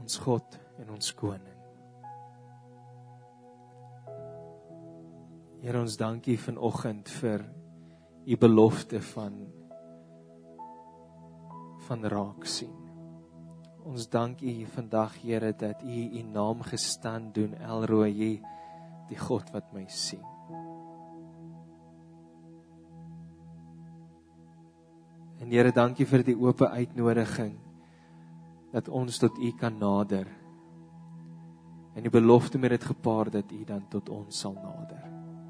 ons God en ons koning. Here, ons dankie vanoggend vir u belofte van raak sien. Ons dank u vandag, Here, dat u naam gestand doen, El Roi, die God wat my sien. En Here, dankie vir die oop uitnodiging, dat ons tot u kan nader. En die belofte met dit gepaard, dat u dan tot ons sal nader.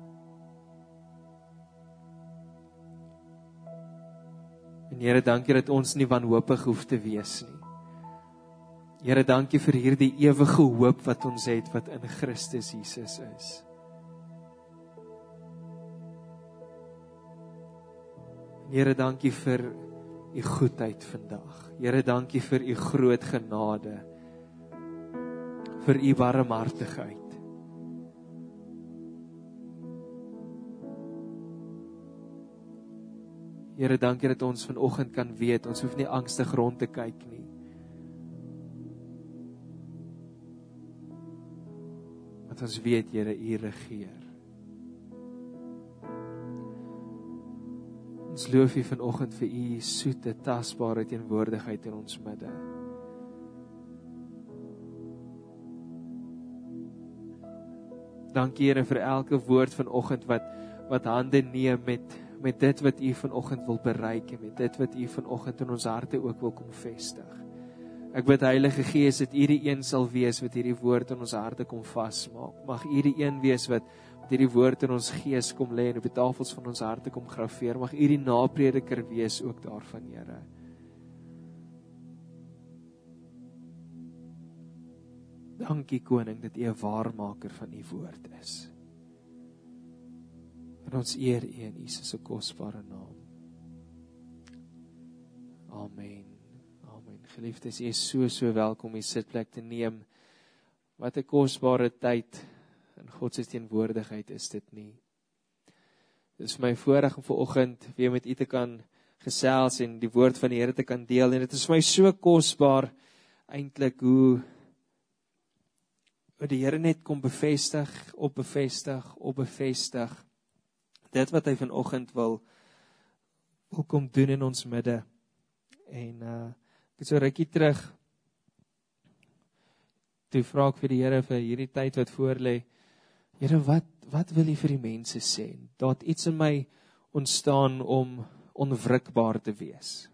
En Here, dankie dat ons nie wanhoopig hoef te wees nie. Here, dankie vir hierdie ewige hoop wat ons het, wat in Christus Jesus is. En Here, dankie vir u goedheid vandag. Here, dankie vir u groot genade, vir u barmhartigheid. Here, dankie dat ons vanoggend kan weet, ons hoef nie angstig rond te kyk nie. Want ons weet, Here, u regeer. Ons loof u vanoggend vir u soete, tasbare teenwoordigheid in ons midde. Dankie, Here, vir elke woord vanoggend wat hande neem met dit wat u vanoggend wil bereik en met dit wat u vanoggend in ons harte ook wil kom vestig. Ek bid, Heilige Gees, dat u die een sal wees wat hierdie woord in ons harte kom vasmaak. Mag u die een wees wat hierdie woord in ons gees kom lê en op die tafels van ons harte kom grafeer. Mag u die naprediker wees ook daarvan, Here. Dankie, Koning, dat u 'n waarmaker van u woord is. En ons eer u in Jesus se kosbare naam. Amen. Amen. Geliefdes, u is so welkom die sitplek te neem. Wat 'n kosbare tyd in God se teenwoordigheid is dit nie. Dit is my voorreg om vanoggend weer met u te kan gesels en die woord van die Here te kan deel. En dit is vir my so kosbaar eintlik hoe die Here net kom bevestig, op bevestig. Dit wat hy vanoggend wil kom doen in ons midde. En ek het so rukkie terug, toe vra ek vir die Here vir hierdie tyd wat voor lê, Here, wat wil u vir die mense sê? Daar het iets in my ontstaan om onwrikbaar te wees.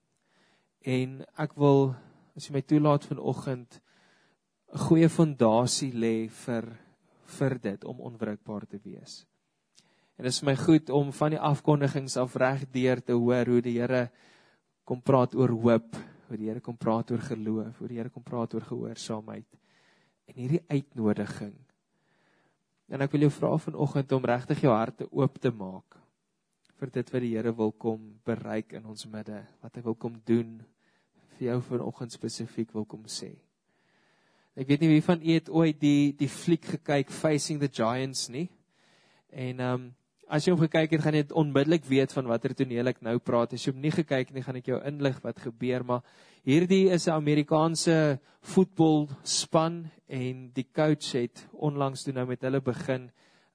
En ek wil, as u my toelaat vanoggend, 'n goeie fondasie lê vir dit, om onwrikbaar te wees. En dit is my goed om van die afkondigings af reg deur te hoor hoe die Here kom praat oor hoop, hoe die Here kom praat oor geloof, hoe die Here kom praat oor gehoorsaamheid. En hierdie uitnodiging. En ek wil jou vra vanoggend om regtig jou harte oop te maak vir dit wat die Here wil kom bereik in ons midde, wat hy wil kom doen, vir jou vanoggend spesifiek wil kom sê. Ek weet nie wie van u het ooit die fliek gekyk, Facing the Giants nie. En as jy hom gekyk het, gaan jy onmiddellik weet van watter toneel ek nou praat. As jy hom nie gekyk nie, gaan ek jou inlig wat gebeur, maar hierdie is 'n Amerikaanse voetbalspan en die coach het onlangs toe nou met hulle begin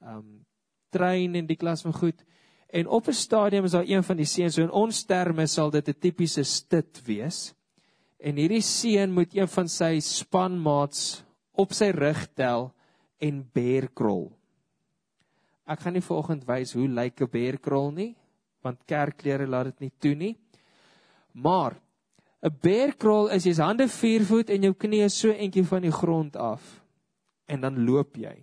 train en die klas van goed. En op 'n stadium is daar een van die seuns, so in ons terme sal dit 'n tipiese stit wees. En hierdie seun moet een van sy spanmaats op sy rug tel en bear crawl. Ek gaan nie vanoggend wys hoe lyk 'n bear crawl nie, want kerkklere laat dit nie toe nie. Maar 'n bear crawl is jy's hande 4 voet en jou knie so entjie van die grond af. En dan loop jy.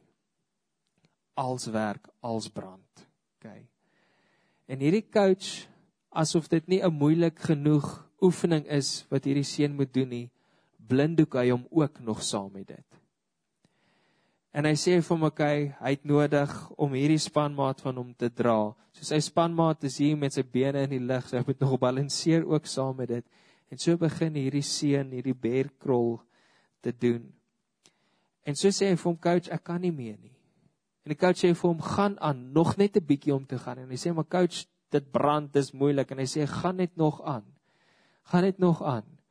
Als werk, als brand. Okay. En hierdie coach, asof dit nie 'n moeilik genoeg oefening is wat hierdie seun moet doen nie, blinddoek hy hom ook nog saam met dit. En hy sê vir hom, okay, hy het nodig om hierdie spanmaat van hom te dra. So sy spanmaat is hier met sy bene in die lug, so hy moet nog balanseer ook saam met dit. En so begin hierdie seun, hierdie bear crawl te doen. En so sê hy vir hom, coach, ek kan nie meer nie. En die coach sê vir hom, gaan aan, nog net 'n bietjie om te gaan. En hy sê, maar coach, dit brand, dis moeilik. En hy sê, gaan net nog aan. Gaan net nog aan.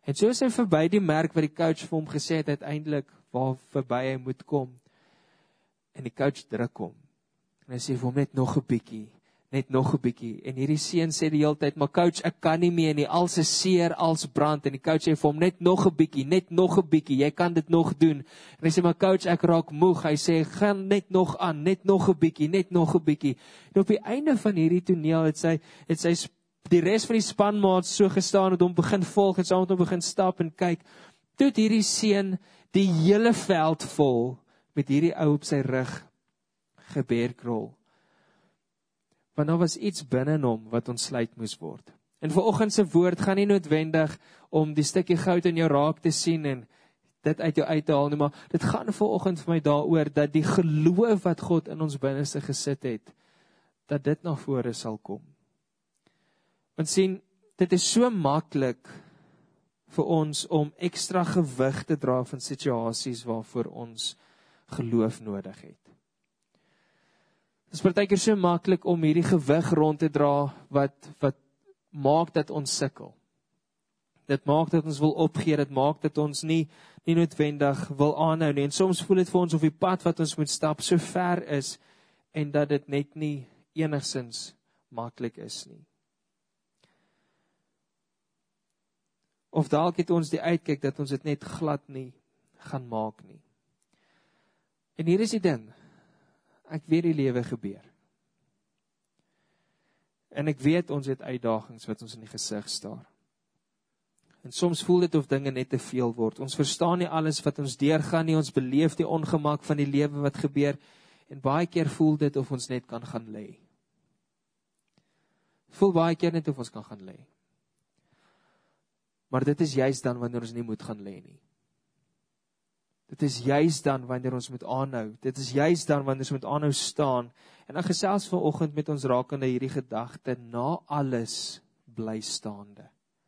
En so is hy verby die merk wat die coach vir hom gesê het uiteindelik waar verby hy moet kom. En die coach druk hom. En hy sê vir hom net nog 'n bietjie. En hierdie seun sê die hele tyd, maar coach, ek kan nie meer nie, als is seer, als brand. En die coach sê vir hom, net nog 'n bietjie, jy kan dit nog doen. En hy sê, maar coach, ek raak moeg. Hy sê, gaan net nog aan, net nog 'n bietjie. En op die einde van hierdie toneel het sy die res van die spanmaats so gestaan, het hom begin volg, het saam met hom begin stap en kyk. Toe het hierdie seun die hele veld vol met hierdie ou op sy rug geberkrol. Want daar was iets binne hom wat ontsluit moes word. En vanoggend se woord gaan nie noodwendig om die stukkie goud in jou raak te sien en dit uit jou uit te haal nie, maar dit gaan vanoggend vir my daaroor dat die geloof wat God in ons binneste gesit het, dat dit na vore sal kom. Want sien, dit is so maklik vir ons om ekstra gewig te dra van situasies waarvoor ons geloof nodig het. Dit is partykeer so maklik om hierdie gewig rond te dra wat maak dat ons sukkel. Dit maak dat ons wil opgee, dit maak dat ons nie noodwendig wil aanhou nie. En soms voel dit vir ons of die pad wat ons moet stap so ver is en dat dit net nie enigsins maklik is nie. Of dalk het ons die uitkyk dat ons dit net glad nie gaan maak nie. En hier is die ding, ek weet die lewe gebeur. En ek weet ons het uitdagings wat ons in die gesig staar. En soms voel dit of dinge net te veel word. Ons verstaan nie alles wat ons deurgaan nie, ons beleef die ongemak van die lewe wat gebeur, en baie keer voel dit of ons net kan gaan lê. Voel baie keer net of ons kan gaan lê. Maar dit is juist dan wanneer ons nie moet gaan lê nie. Dit is juist dan wanneer ons moet aanhou. Dit is juist dan wanneer ons moet aanhou staan. En dan gesels vanoggend met ons rakende hierdie gedagte, na alles bly staande.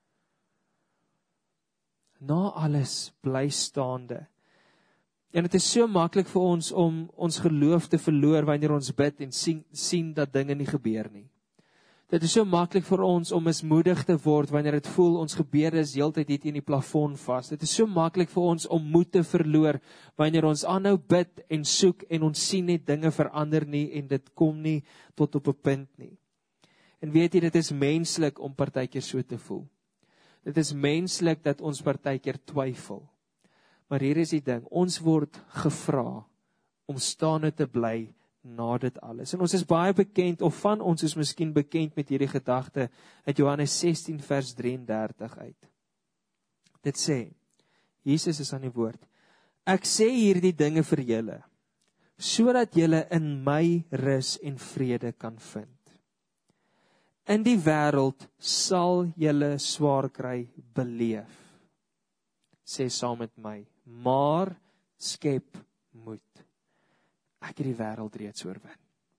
Na alles bly staande. En dit is so maklik vir ons om ons geloof te verloor wanneer ons bid en sien dat dinge nie gebeur nie. Dit is so maklik vir ons om mismoedig te word wanneer dit voel ons gebede is heeltyd hier teen die plafon vas. Dit is so maklik vir ons om moed te verloor wanneer ons aanhou bid en soek en ons sien net dinge verander nie en dit kom nie tot op 'n punt nie. En weet jy, dit is menslik om partykeer so te voel. Dit is menslik dat ons partykeer twyfel. Maar hier is die ding, ons word gevra om staande te bly na dit alles. En ons is baie bekend, of van ons is miskien bekend met hierdie gedagte uit Johannes 16 vers 33 uit. Dit sê, Jesus is aan die woord, ek sê hierdie dinge vir julle, sodat julle in my rus en vrede kan vind. In die wêreld sal julle swaar kry beleef. Sê saam met my, maar skep moed. Ek het die wêreld reeds oorwin.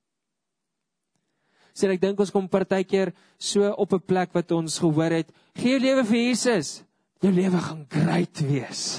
So ek dink ons kom partykeer so op 'n plek wat ons gehoor het, gee jou lewe vir Jesus, jou lewe gaan great wees.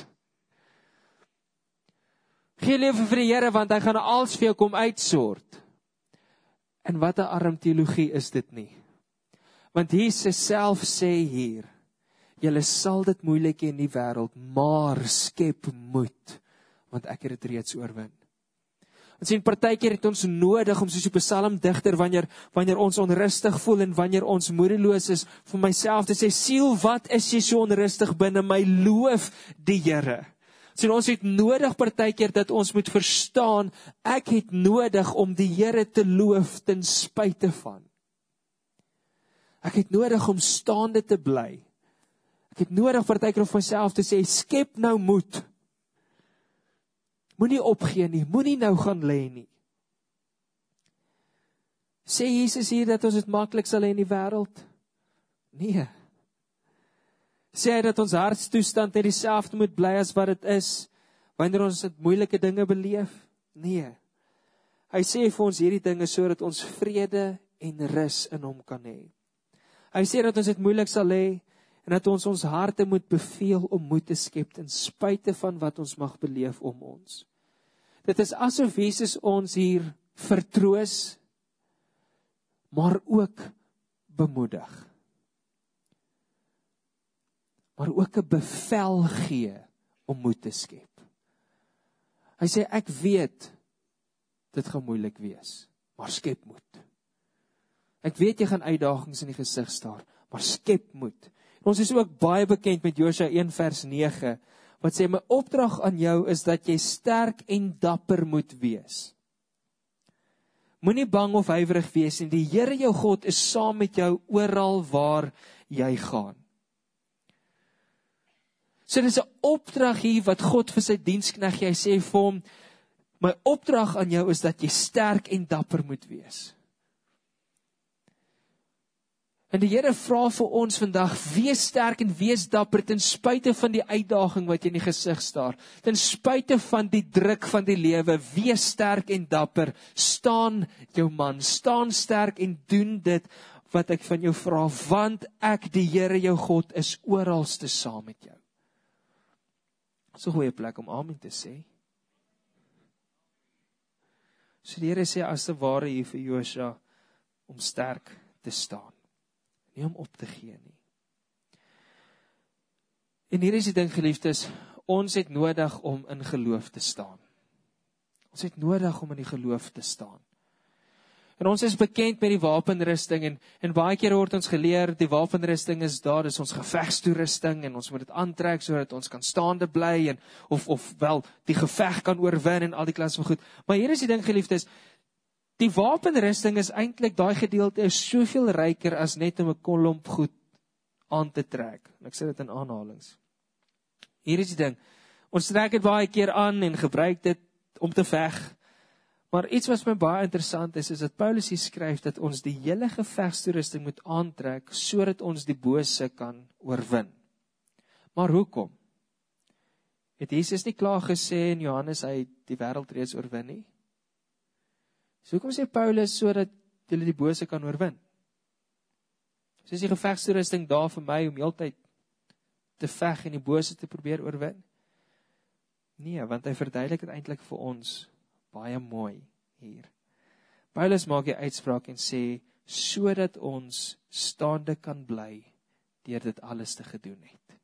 Gee jou lewe vir die Here want hy gaan alles vir jou kom uitsort. En wat 'n arm teologie is dit nie? Want Jesus self sê hier, julle sal dit moeilik hê in die wêreld, maar skep moed, want ek het dit reeds oorwin. Ons sien partykeer het ons nodig om soos 'n psalmdigter wanneer ons onrustig voel en wanneer ons moedeloos is, vir myself te sê, siel, wat is jy so onrustig binne my, loof die Here. So ons het nodig partykeer dat ons moet verstaan, ek het nodig om die Here te loof ten spyte van. Ek het nodig om staande te bly. Ek het nodig partykeer om vir myself te sê, skep nou moed. Moenie opgee nie, moenie nou gaan lê nie. Sê Jesus hier dat ons dit maklik sal hê in die wêreld? Nee. Sê hy dat ons hartstoestand net dieselfde moet bly as wat dit is, wanneer ons dit moeilike dinge beleef? Nee. Hy sê vir ons hierdie dinge sodat ons vrede en rus in hom kan hê. Hy sê dat ons dit moeilik sal hê, en dat ons harte moet beveel om moed te skep, ten spyte van wat ons mag beleef om ons. Dit is asof Jesus ons hier vertroos, maar ook bemoedig. maar ook 'n bevel gee om moed te skep. Hy sê, ek weet, dit gaan moeilik wees, maar skep moed. Ek weet jy gaan uitdagings in die gesig staar, maar skep moed. En ons is ook baie bekend met Josua 1 vers 9, wat sê, my opdrag aan jou is dat jy sterk en dapper moet wees. Moenie bang of huiwerig wees nie, die Here jou God is saam met jou oral waar jy gaan. So dit is 'n opdrag hier wat God vir sy diensknegt, hy sê vir hom, my opdrag aan jou is dat jy sterk en dapper moet wees. En die Here vra vir ons vandag, wees sterk en wees dapper, ten spyte van die uitdaging wat jy in die gesig staar, ten spyte van die druk van die lewe, wees sterk en dapper, staan jou man, staan sterk en doen dit wat ek van jou vra, want ek, die Here jou God, is oralste saam met jou. Dit is 'n goeie plek om amen te sê. So die Here sê as te ware hier vir Josua, om sterk te staan. Nie om op te gee nie. En hier is die ding, geliefdes, ons het nodig om in geloof te staan. Ons het nodig om in die geloof te staan. En ons is bekend met die wapenrusting, en baie keer word ons geleer, die wapenrusting is daar, dis ons gevegstoerusting, en ons moet dit aantrek, sodat ons kan staande bly, en, of wel, die geveg kan oorwin, en al die klas van goed. Maar hier is die ding, geliefdes, die wapenrusting is eintlik, daai gedeelte is soveel ryker as net om 'n klomp goed aan te trek. En ek sê dit in aanhalings. Hier is die ding, ons trek dit baie keer aan en gebruik dit om te veg. Maar iets wat my baie interessant is dat Paulus hier skryf dat ons die hele gevegstoerusting moet aantrek sodat ons die bose kan oorwin. Maar hoekom? Het Jesus nie klaar gesê in Johannes hy het die wêreld reeds oorwin nie? So hoekom sê Paulus sodat julle die bose kan oorwin? So is die gevegstoerusting daar vir my om heeltyd te veg en die bose te probeer oorwin? Nee, want hy verduidelik dit eintlik vir ons baie mooi hier. Paulus maak die uitspraak en sê, sodat ons staande kan bly deur dit alles te gedoen het.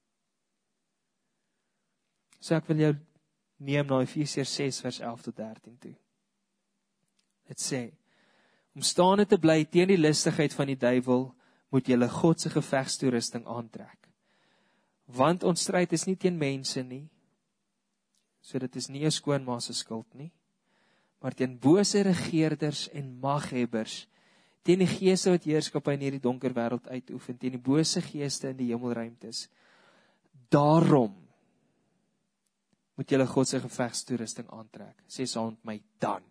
So ek wil jou neem na Efesiërs 6 vers 11 tot 13 toe. Dit sê, om staande te bly teen die listigheid van die duiwel, moet julle God se gevegstoerusting aantrek. Want ons stryd is nie teen mense nie, so dit is nie 'n skoonma se skuld nie, maar teen bose regeerders en maghebbers, teen die geeste wat heerskappe in hierdie donker wêreld uitoefen, teen die bose geeste in die hemelruimtes. Daarom moet julle God se gevegstoerusting aantrek, sê saam met my,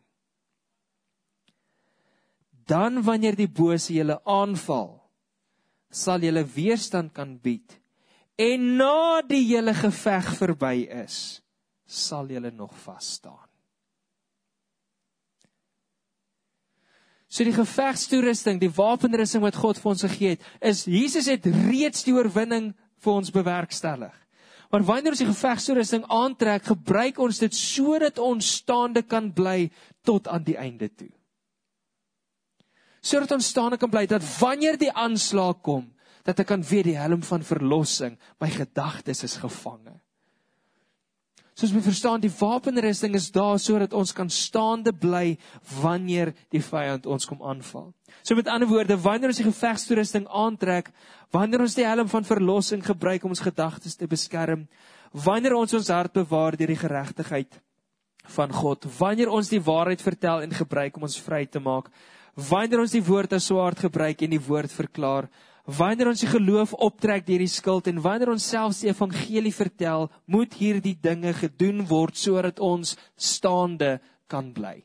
dan wanneer die bose julle aanval, sal julle weerstand kan bied, en na die hele geveg verby is, sal julle nog vas staan. So die gevegstoerusting, die wapenrusting wat God vir ons gegee het, is, Jesus het reeds die oorwinning vir ons bewerkstellig. Maar wanneer ons die gevegstoerusting aantrek, gebruik ons dit sodat ons staande kan bly tot aan die einde toe. Sodat ons staande kan bly, dat wanneer die aanslag kom, dat ek kan weet die helm van verlossing, my gedagtes is gevange. Soos we verstaan, die wapenrusting is daar sodat ons kan staande bly wanneer die vyand ons kom aanval. So met ander woorde, wanneer ons die gevegstoerusting aantrek, wanneer ons die helm van verlossing gebruik om ons gedagtes te beskerm, wanneer ons hart bewaar deur die geregtigheid van God, wanneer ons die waarheid vertel en gebruik om ons vry te maak, wanneer ons die woord as swaard gebruik en die woord verklaar, wanneer ons die geloof optrek deur die skuld en wanneer ons selfs die evangelie vertel, moet hierdie dinge gedoen word sodat ons staande kan bly.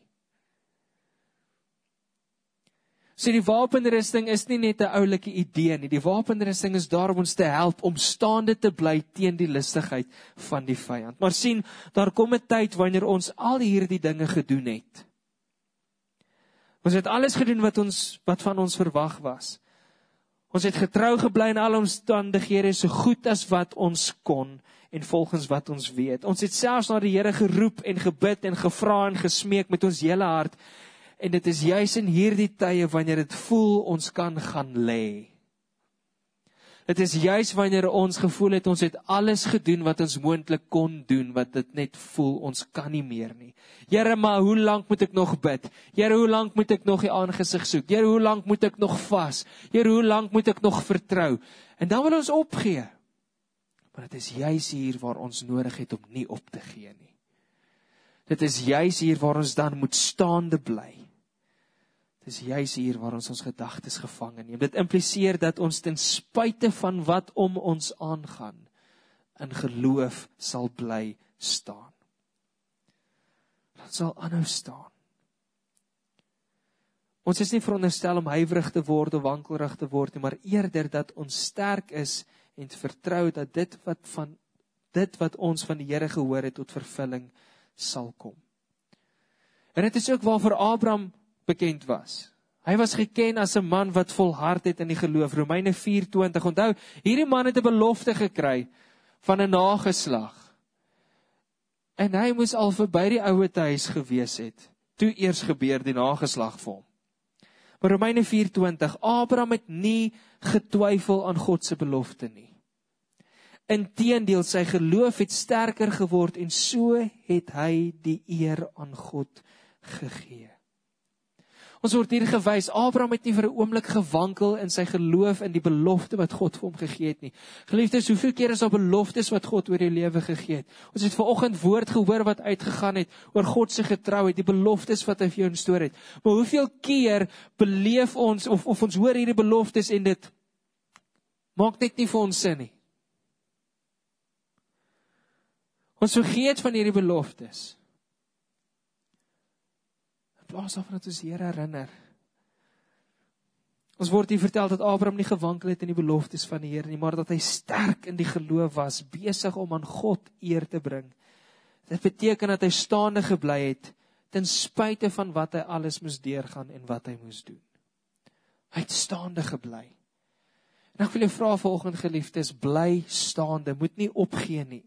So die wapenrusting is nie net 'n oulike idee nie, die wapenrusting is daar om ons te help om staande te bly teen die listigheid van die vyand. Maar sien, daar kom 'n tyd wanneer ons al hierdie dinge gedoen het. Ons het alles gedoen wat van ons verwag was. Ons het getrou gebly in alle omstandighede so goed as wat ons kon en volgens wat ons weet. Ons het selfs na die Here geroep en gebid en gevra en gesmeek met ons hele hart. En dit is juis in hierdie tye wanneer dit voel ons kan gaan lê. Dit is juis wanneer ons gevoel het, ons het alles gedoen wat ons moontlik kon doen, wat dit net voel, ons kan nie meer nie. Here, maar hoe lank moet ek nog bid? Here, hoe lank moet ek nog die aangesig soek? Here, hoe lank moet ek nog vas? Here, hoe lank moet ek nog vertrou? En dan wil ons opgee. Maar dit is juis hier waar ons nodig het om nie op te gee nie. Dit is juis hier waar ons dan moet staande bly. Dit is juis hier waar ons gedagtes gevange neem. Dit impliseer dat ons ten spyte van wat om ons aangaan, in geloof sal bly staan. Dit sal aanhou staan. Ons is nie veronderstel om huiwerig te word of wankelrig te word nie, maar eerder dat ons sterk is en vertrou dat dit wat ons van die Here gehoor het tot vervulling sal kom. En dit is ook waarvoor Abraham bekend was. Hy was geken as 'n man wat volhard het in die geloof. Romeine 4:20. Onthou, hierdie man het 'n belofte gekry van 'n nageslag. En hy moes al verby die ouete huis gewees het, toe eers gebeur die nageslag vir hom. Maar Romeine 4:20, Abraham het nie getwyfel aan God se belofte nie. Inteendeel, sy geloof het sterker geword en so het hy die eer aan God gegee. Ons word hier gewys, Abraham het nie vir 'n oomblik gewankel in sy geloof in die belofte wat God vir hom gegee het nie. Geliefdes, hoeveel keer is daar beloftes wat God oor jou lewe gegee het? Ons het vanoggend woord gehoor wat uitgegaan het oor God se getrouheid, die beloftes wat hy vir jou instoor het. Maar hoeveel keer beleef ons of ons hoor hierdie beloftes en dit maak net nie vir ons sin nie. Ons vergeet van hierdie beloftes. In plaas daarvan dat ons Here herinner. Ons word hier vertel dat Abraham nie gewankel het in die beloftes van die Here nie, maar dat hy sterk in die geloof was, besig om aan God eer te bring. Dit beteken dat hy staande gebly het, ten spyte van wat hy alles moes deurgaan en wat hy moes doen. Hy het staande gebly. En ek wil jou vra vanoggend, geliefdes, bly staande, moet nie opgee nie.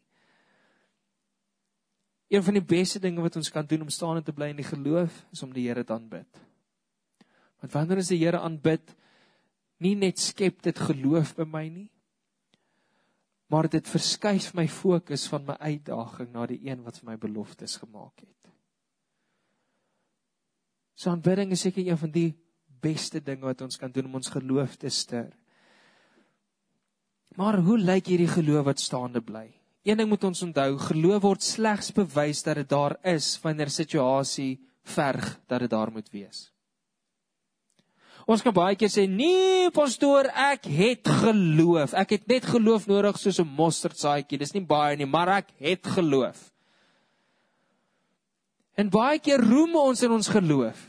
Een van die beste dinge wat ons kan doen om staande te bly in die geloof, is om die Here te aanbid. Want wanneer ons die Here aanbid, nie net skep dit geloof by my nie, maar dit verskuif my fokus van my uitdaging na die een wat vir my beloftes gemaak het. So aanbidding is seker een van die beste dinge wat ons kan doen om ons geloof te ster. Maar hoe lyk hierdie geloof wat staande bly? Een ding moet ons onthou, geloof word slegs bewys dat dit daar is, wanneer 'n situasie verg dat dit daar moet wees. Ons kan baie keer sê, nee pastoor, ek het geloof. Ek het net geloof nodig soos 'n mosterdsaadjie. Dis nie baie nie, maar ek het geloof. En baie keer roem ons in ons geloof.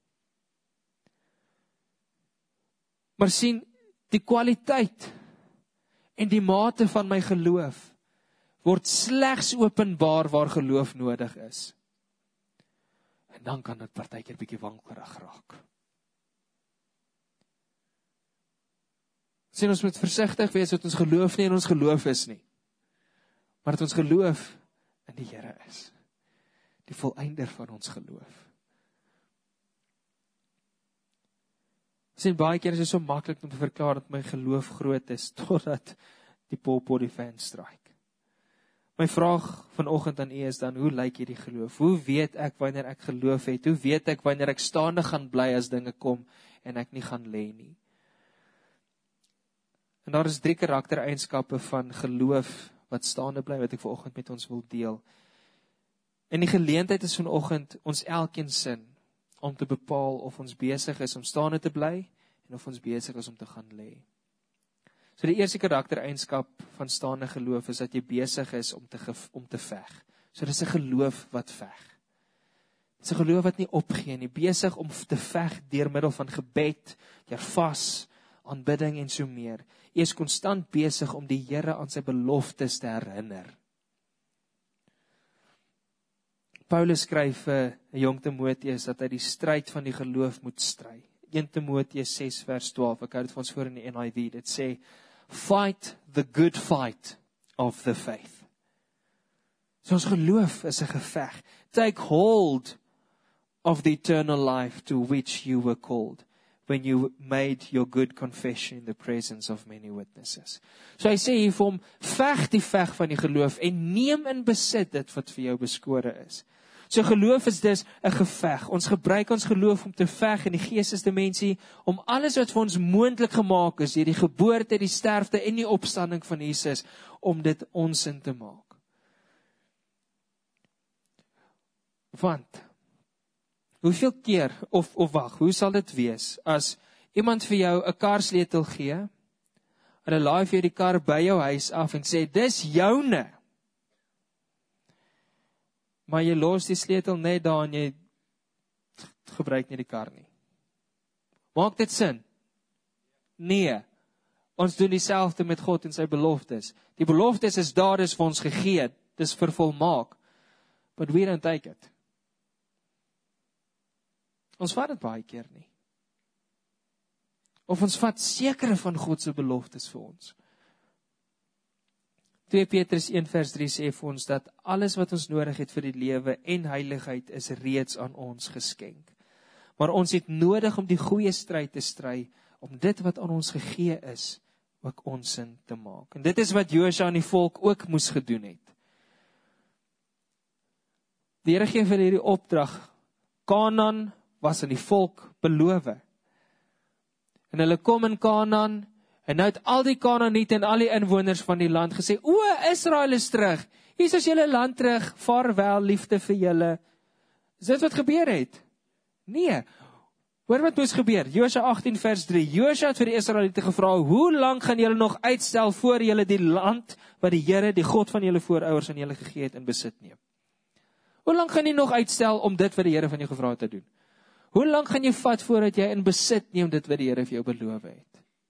Maar sien, die kwaliteit en die mate van my geloof word slegs openbaar waar geloof nodig is. En dan kan dit partykeer bietjie wankelrig raak. Sien, ons moet versigtig wees dat ons geloof nie in ons geloof is nie, maar dat ons geloof in die Here is, die volëinder van ons geloof. Sien, baie keer is dit so maklik om te verklaar dat my geloof groot is, totdat die Paul fans strike. My vraag vanoggend aan u is dan, hoe lyk hierdie geloof? Hoe weet ek wanneer ek geloof het? Hoe weet ek wanneer ek staande gaan bly as dinge kom en ek nie gaan lê nie? En daar is 3 karaktereienskappe van geloof wat staande bly, wat ek vanoggend met ons wil deel. En die geleentheid is vanoggend ons elkeen sin om te bepaal of ons besig is om staande te bly en of ons besig is om te gaan lê. So die eerste karaktereienskap van staande geloof is dat jy besig is om te veg. So dis 'n geloof wat veg. Dis 'n geloof wat nie opgee nie, besig om te veg deur middel van gebed, deur vas, aanbidding en so meer. Jy is konstant besig om die Here aan sy beloftes te herinner. Paulus skryf vir jong Timoteus dat hy die stryd van die geloof moet stry. 1 Timoteus 6 vers 12, ek hou dit vir ons voor in die NIV, dit sê, fight the good fight of the faith. So ons geloof is 'n geveg. Take hold of the eternal life to which you were called, when you made your good confession in the presence of many witnesses. So hy sê hier vir hom, veg die veg van die geloof en neem in besit dit wat vir jou beskore is. So geloof is dus 'n geveg. Ons gebruik ons geloof om te veg in die geestesdimensie, om alles wat vir ons moontlik gemaak is, deur die geboorte, die sterfte en die opstanding van Jesus, om dit ons in te maak. Want, hoeveel keer, of wag, hoe sal dit wees, as iemand vir jou 'n karsleutel gee, en hulle laai vir jou die kar by jou huis af en sê, dis joune, maar jy los die sleutel net daar en jy gebruik nie die kar nie. Maak dit sin? Nee. Ons doen dieselfde met God en sy beloftes. Die beloftes is daar, is vir ons gegee, dis vervolmaak. But we don't take it. Ons vat dit baie keer nie. Of ons vat sekere van God se beloftes vir ons. 2 Petrus 1 vers 3 sê vir ons dat alles wat ons nodig het vir die lewe en heiligheid is reeds aan ons geskenk. Maar ons het nodig om die goeie stryd te stry, om dit wat aan ons gegee is, ook ons sin te maak. En dit is wat Josua aan die volk ook moes gedoen het. Die Here gee vir hierdie opdrag, Kanaan was aan die volk beloof. En hulle kom in Kanaan, en nou het al die Kanaaniete en al die inwoners van die land gesê, o, Israel is terug, hier is julle land terug, vaarwel, liefde vir julle. Is dit wat gebeur het? Nee. Hoor wat moes gebeur? Josua 18 vers 3, Josua het vir die Israeliete gevra, hoe lang gaan julle nog uitstel voor julle die land, wat die Here, die God van julle voorouers aan julle gegee het, in besit neem? Hoe lang gaan jy nog uitstel om dit wat die Here van jou gevra het te doen? Hoe lang gaan jy vat voordat jy in besit neem dit wat die Here vir jou beloof het?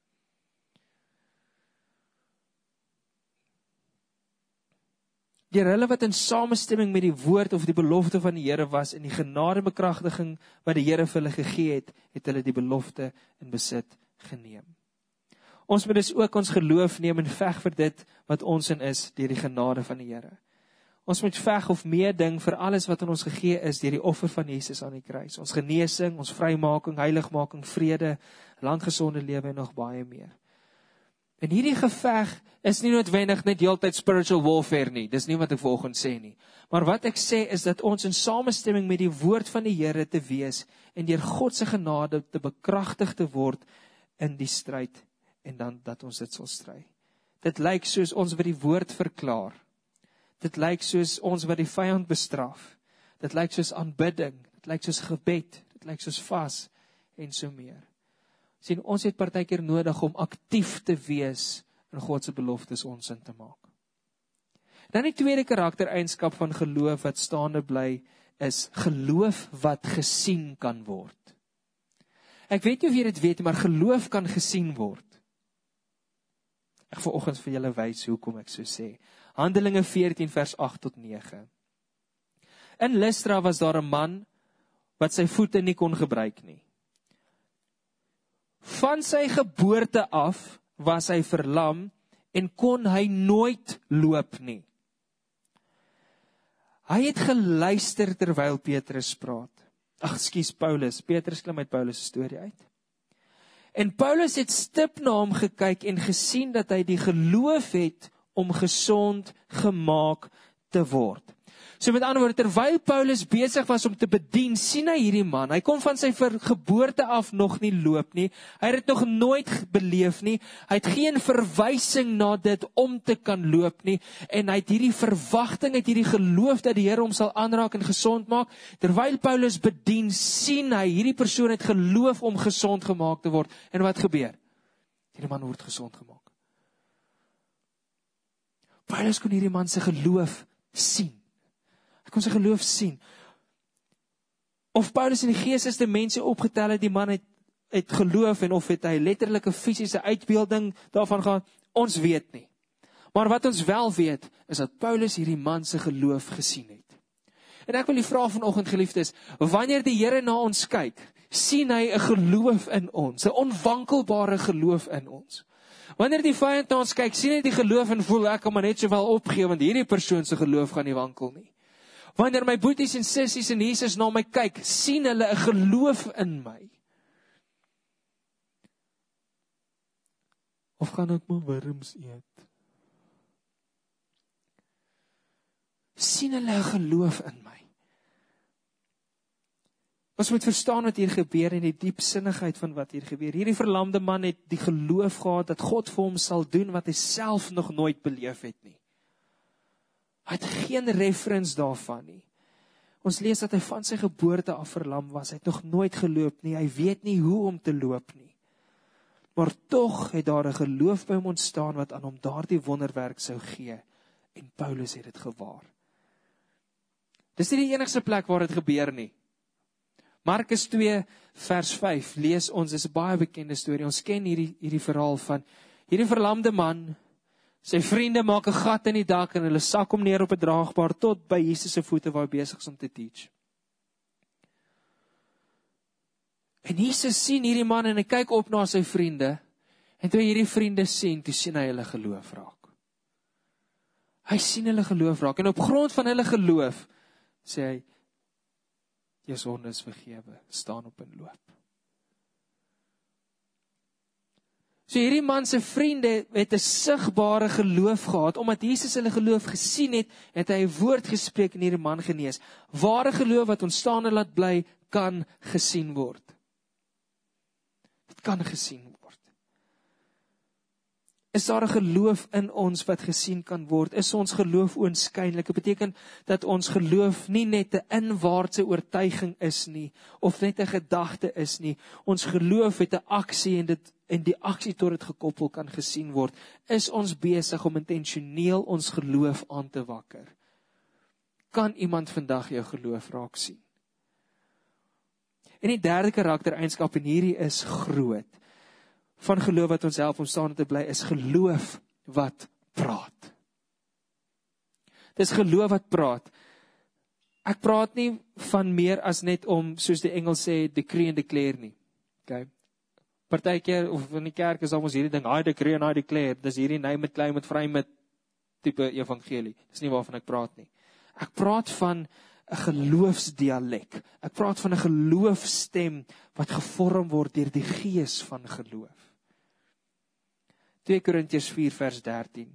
Deur hulle wat in samestemming met die woord of die belofte van die Here was, en die genadebekragtiging wat die Here vir hulle gegee het, het hulle die belofte in besit geneem. Ons moet dus ook ons geloof neem en veg vir dit wat ons in is, deur die genade van die Here. Ons moet veg of meeding vir alles wat aan ons gegee is, deur die offer van Jesus aan die kruis. Ons genesing, ons vrymaking, heiligmaking, vrede, lang gesonde lewe en nog baie meer. En hierdie geveg is nie noodwendig net heeltyd spiritual warfare nie, dis nie wat ek vanoggend sê nie. Maar wat ek sê is dat ons in samestemming met die woord van die Here te wees, en deur God se genade te bekragtig te word in die stryd, en dan dat ons dit sal stry. Dit lyk soos ons wat die woord verklaar. Dit lyk soos ons wat die vyand bestraf. Dit lyk soos aanbidding, dit lyk soos gebed, dit lyk soos vas, en so meer. Sien, ons het partykeer nodig om aktief te wees in God se beloftes ons in te maak. Dan die tweede karaktereienskap van geloof wat staande bly, is geloof wat gesien kan word. Ek weet nie of jy dit weet, maar geloof kan gesien word. Ek gaan vanoggend vir julle wys hoekom ek so sê. Handelinge 14 vers 8 tot 9. In Lystra was daar 'n man wat sy voete nie kon gebruik nie. Van sy geboorte af was hy verlam en kon hy nooit loop nie. Hy het geluister terwyl Petrus praat. Paulus. Petrus klim uit Paulus se storie uit. En Paulus het stip na hom gekyk en gesien dat hy die geloof het om gesond gemaak te word. So met ander woorde, terwyl Paulus besig was om te bedien, sien hy hierdie man. Hy kon van sy geboorte af nog nie loop nie. Hy het dit nog nooit beleef nie. Hy het geen verwysing na dit om te kan loop nie. En hy het hierdie verwagting, het hierdie geloof dat die Here hom sal aanraak en gesond maak. Terwyl Paulus bedien, sien hy hierdie persoon het geloof om gesond gemaak te word. En wat gebeur? Hierdie man word gesond gemaak. Paulus kon hierdie man se geloof sien. Hy kon sy geloof sien. Of Paulus in die geestes mense opgetel het, die man het geloof, en of het hy letterlike fisiese uitbeelding daarvan gehad, ons weet nie. Maar wat ons wel weet, is dat Paulus hierdie man se geloof gesien het. En ek wil die vraag vanoggend, geliefdes, wanneer die Here na ons kyk, sien hy 'n geloof in ons, 'n onwankelbare geloof in ons. Wanneer die vyand na ons kyk, sien hy die geloof en voel, ek kan maar net sowel opgee, want hierdie persoon se geloof gaan nie wankel nie. Wanneer my boeties en sissies en Jesus na my kyk, sien hulle 'n geloof in my. Of gaan ek maar wurms eet? Sien hulle 'n geloof in my? Ons moet verstaan wat hier gebeur en die diepsinnigheid van wat hier gebeur. Hierdie verlamde man het die geloof gehad dat God vir hom sal doen wat hy self nog nooit beleef het nie. Hy het geen reference daarvan nie. Ons lees dat hy van sy geboorte af verlam was. Hy het nog nooit geloop nie. Hy weet nie hoe om te loop nie. Maar tog het daar 'n geloof by hom ontstaan wat aan hom daardie wonderwerk sou gee. En Paulus het dit gewaar. Dis nie die enigste plek waar dit gebeur nie. Markus 2 vers 5 lees ons, is 'n baie bekende storie. Ons ken hierdie verhaal van hierdie verlamde man. Sy vriende maak 'n gat in die dak en hulle sak hom neer op 'n draagbaar tot by Jesus se voete waar hy besig is om te teach. En Jesus sien hierdie man en hy kyk op na sy vriende. En toe hierdie vriende sien, toe sien hy hulle geloof raak. Hy sien hulle geloof raak en op grond van hulle geloof sê hy, jou sonde is vergewe, staan op en loop. So hierdie man se vriende het 'n sigbare geloof gehad, omdat Jesus hulle geloof gesien het, het hy 'n woord gespreek en hierdie man genees. Ware geloof wat ontstaan en laat bly, kan gesien word. Dit kan gesien word. Is daar 'n geloof in ons wat gesien kan word? Is ons geloof oënskynlik? Dit beteken dat ons geloof nie net 'n inwaartse oortuiging is nie, of net 'n gedagte is nie. Ons geloof het 'n aksie en die aksie tot dit gekoppel kan gesien word. Is ons besig om intentioneel ons geloof aan te wakker? Kan iemand vandag jou geloof raak sien? En die derde karaktereienskap, en hierdie is groot, van geloof wat ons help om staan te bly, is geloof wat praat. Dis geloof wat praat. Ek praat nie van meer as net om, soos die Engels sê, decree en declare nie. Okay. Partykeer, of in die kerk is ons hierdie ding, I decree en I declare, dis hierdie name it, claim it, frame it, type evangelie. Dis nie waarvan ek praat nie. Ek praat van 'n geloofsdialek. Ek praat van 'n geloofstem wat gevorm word deur die gees van geloof. 2 Korintiërs 4 vers 13.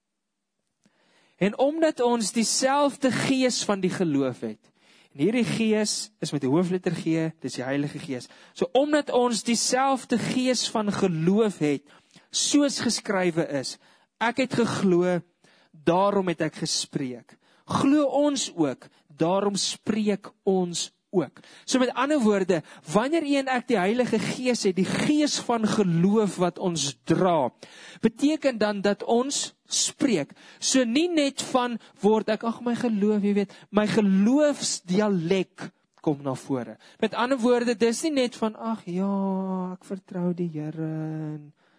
En omdat ons dieselfde gees van die geloof het, en hierdie gees is met die hoofletter G, dis die Heilige Gees. So omdat ons dieselfde gees van geloof het, soos geskrywe is, ek het geglo, daarom het ek gespreek. Glo ons ook, daarom spreek ons ook. So met ander woorde, wanneer u en ek die Heilige Gees het, die gees van geloof wat ons dra, beteken dan dat ons spreek. So nie net van word ek, ag my geloof, jy weet, my geloofsdialek kom na vore. Met ander woorde, dis nie net van, ag ja, ek vertrou die Here.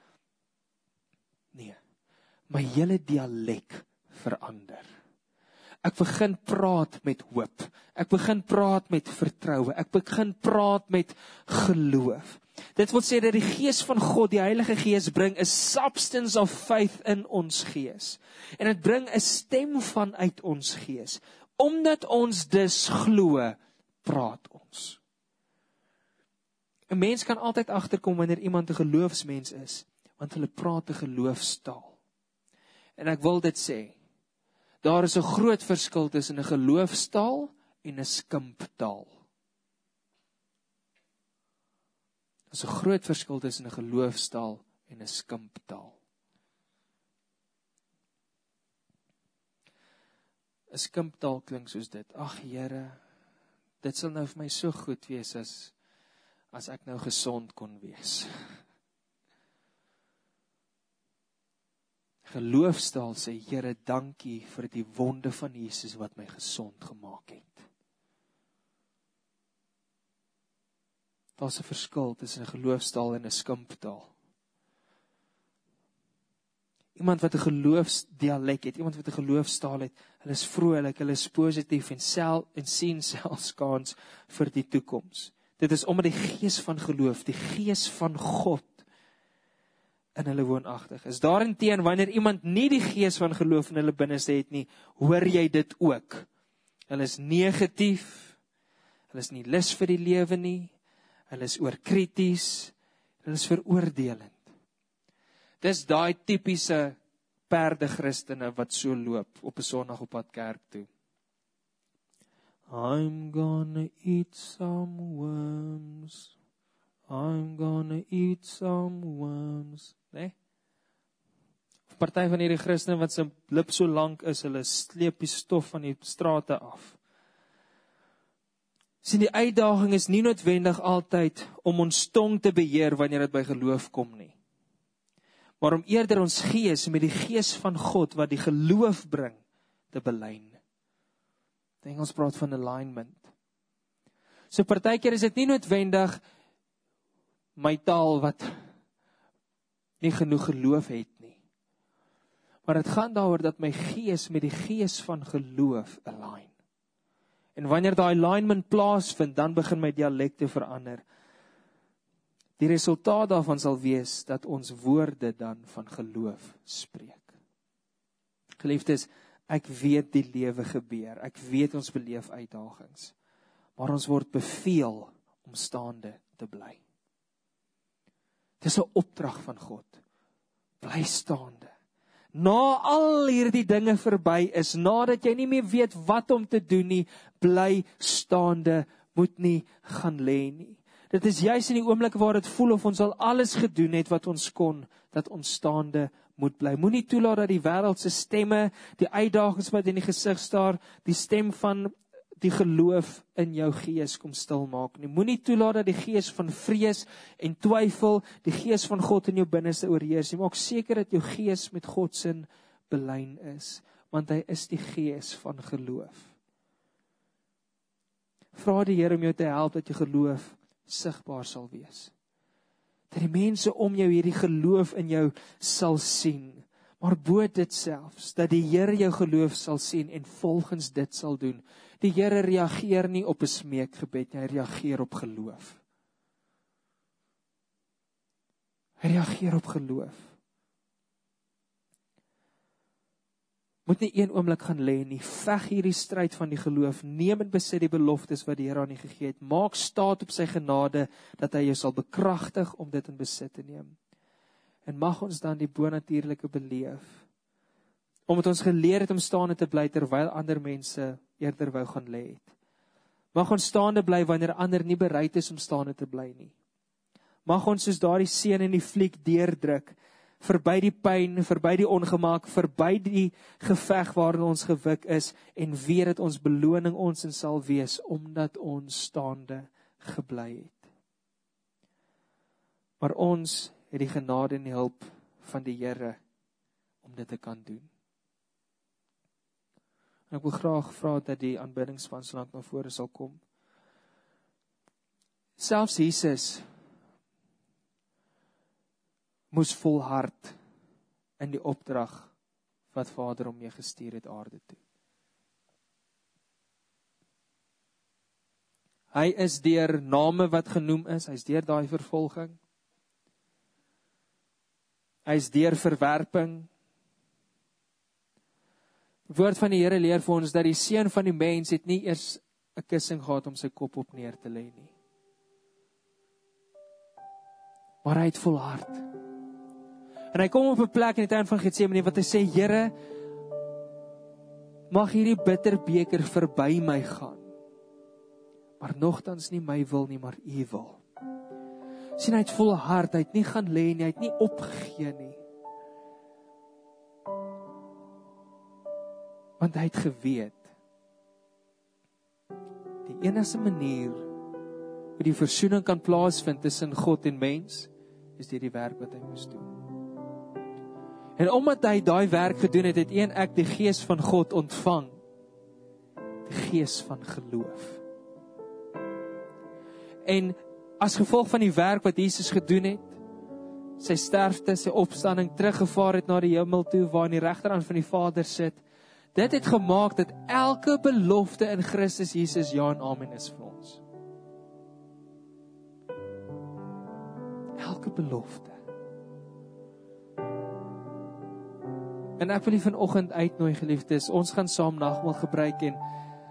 Nee, my hele dialek verander. Ek begin praat met hoop. Ek begin praat met vertroue. Ek begin praat met geloof. Dit wil sê dat die Gees van God, die Heilige Gees, bring 'n substance of faith in ons gees. En dit bring 'n stem vanuit ons gees. Omdat ons dus glo, praat ons. 'n Mens kan altyd agterkom wanneer iemand 'n geloofsmens is, want hulle praat 'n geloofstaal. En ek wil dit sê, daar is 'n groot verskil tussen 'n geloofstaal en 'n skimptaal. Daar is 'n groot verskil tussen 'n geloofstaal en 'n skimptaal. 'n Skimptaal klink soos dit: ag Here, dit sal nou vir my so goed wees as ek nou gesond kon wees. Geloofstaal sê, Here, dankie vir die wonde van Jesus wat my gesond gemaak het. Daar's 'n verskil tussen 'n geloofstaal en 'n skimptaal. Iemand wat 'n geloofsdialek het, iemand wat 'n geloofstaal het, hulle is vrolik, hulle is positief en sien selfs kans vir die toekoms. Dit is omdat die gees van geloof, die gees van God in hulle woonagtig is. Daarenteen, wanneer iemand nie die gees van geloof in hulle binneste het nie, hoor jy dit ook. Hulle is negatief, hulle is nie lus vir die lewe nie, hulle is oorkrities, hulle is veroordelend. Dis daai tipiese perde Christene wat so loop op 'n Sondag op pad kerk toe. I'm gonna eat some worms. I'm gonna eat some worms. Nee? Party van hierdie Christene wat se lip so lank is, hulle sleep die stof van die strate af. Sien, die uitdaging is nie noodwendig altyd om ons tong te beheer wanneer dit by geloof kom nie. Maar om eerder ons gees met die gees van God wat die geloof bring, te belyn. Die Engels praat van alignment. So partykeer is dit nie noodwendig my taal wat nie genoeg geloof het nie. Maar dit gaan daaroor dat my gees met die gees van geloof align. En wanneer daai alignment plaasvind, dan begin my dialekte verander. Die resultaat daarvan sal wees dat ons woorde dan van geloof spreek. Geliefdes, ek weet die lewe gebeur. Ek weet ons beleef uitdagings. Maar ons word beveel om staande te bly. Dis 'n opdrag van God. Bly staande. Na al hierdie dinge verby is, nadat jy nie meer weet wat om te doen nie, bly staande, moet nie gaan lê nie. Dit is juis in die oomblik waar dit voel of ons al alles gedoen het wat ons kon, dat ons staande moet bly. Moenie toelaat dat die wêreld se stemme, die uitdagings wat in die gesig staar, die stem van die geloof in jou gees kom stil maak nie. Moenie toelaat dat die gees van vrees en twyfel, die gees van God in jou binneste oorheers nie. Maak seker dat jou gees met God se belyn is, want hy is die gees van geloof. Vra die Here om jou te help dat jou geloof sigbaar sal wees. Dat die mense om jou hierdie geloof in jou sal sien. Maar bo dit selfs, dat die Here jou geloof sal sien en volgens dit sal doen. Die Here reageer nie op 'n smeekgebed nie, hy reageer op geloof. Hy reageer op geloof. Moet nie een oomblik gaan lê nie, veg hierdie stryd van die geloof, neem en besit die beloftes wat die Here aan u gegee het, maak staat op sy genade, dat hy jou sal bekragtig om dit in besit te neem. En mag ons dan die bonatuurlike beleef, omdat ons geleer het om staande te bly, terwyl ander mense eerder wou gaan lê het. Mag ons staande bly, wanneer ander nie bereid is om staande te bly nie. Mag ons soos daardie seun in die fliek deurdruk, verby die pyn, verby die ongemak, verby die geveg waarin ons gewik is, en weet dat ons beloning ons en sal wees, omdat ons staande gebly het. Maar ons het die genade en die hulp van die Here om dit te kan doen. En ek wil graag vra dat die aanbiddingspan so lank na vore sal kom. Selfs Jesus moes volhard in die opdrag wat Vader hom mee gestuur het aarde toe. Hy is deur name wat genoem is, hy is deur daai vervolging. Hy is deur verwerping. Die woord van die Here leer vir ons dat die seun van die mens het nie eers 'n kussing gehad om sy kop op neer te lê nie. Maar hy het volhard. En hy kom op 'n plek in die tuin van Getsemane wat hy sê, Here, mag hierdie bitter beker verby my gaan. Maar nogtans nie my wil nie, maar u wil. Sien, hy het volhard, hy het nie gaan lê nie, hy het nie opgegee nie. Want hy het geweet, die enigste manier hoe die versoening kan plaasvind tussen God en mens, is deur die werk wat hy moes doen. En omdat hy daai werk gedoen het, het ek die gees van God ontvang. Die gees van geloof. En as gevolg van die werk wat Jesus gedoen het, sy sterfte, sy opstanding, teruggevaar het na die hemel toe, waar aan die regterhand van die Vader sit, dit het gemaak dat elke belofte in Christus Jesus ja en amen is vir ons. Elke belofte. En ek wil u vanoggend uitnooi, geliefdes, ons gaan saam nagmaal gebruik, en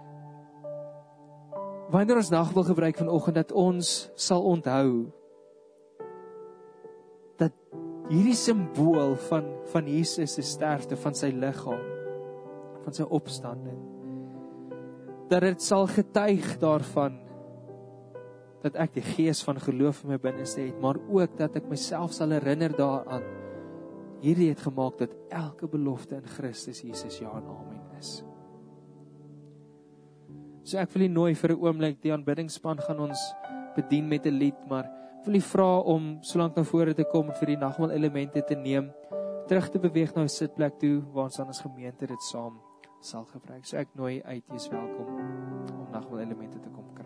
wanneer ons nagmaal gebruik vanoggend, dat ons sal onthou dat hierdie simbool van Jesus se sterfte, van sy liggaam, van sy opstanding, dat dit sal getuig daarvan, dat ek die gees van geloof in my binneste het, maar ook dat ek myself sal herinner daaraan, hierdie het gemaak dat elke belofte in Christus Jesus ja en amen is. So ek wil u nooi vir 'n oomblik, die aanbiddingspan gaan ons bedien met 'n lied, maar ek wil u vra om solank na vore te kom vir die nagmaal elemente te neem, terug te beweeg na 'n sitplek toe, waar ons dan as gemeente dit saam sal gebruik. So ek nooi uit, jy is welkom om nagmaal elemente te kom kyk.